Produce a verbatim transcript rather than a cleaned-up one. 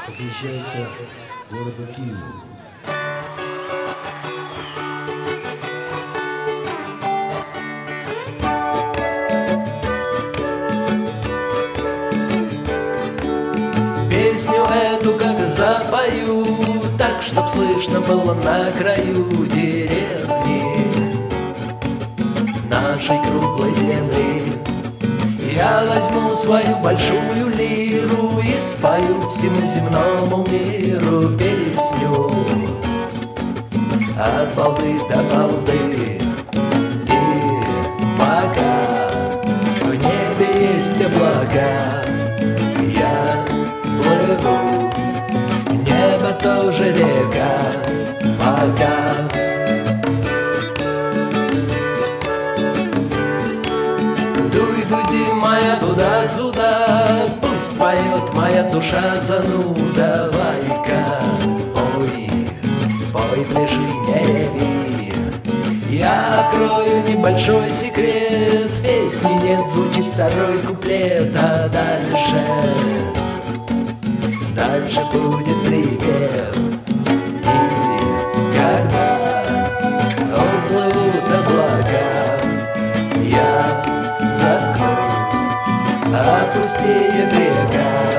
посвящается городу Киеву. Песню эту как запою, так, чтоб слышно было на краю деревни нашей круглой земли. Я возьму свою большую лиру и спою всему земному миру песню от балды до балды. И пока в небе есть облака, я плыву, небо тоже река, пока. Дуй, дуди, моя туда-сюда, пусть поет моя душа зануда. Давай-ка, пой, пой, пляши, не реви. Я открою небольшой секрет, песни нет, звучит второй куплет, а дальше, дальше будет припев. И когда уплывут облака, я заткнусь, опустеет река.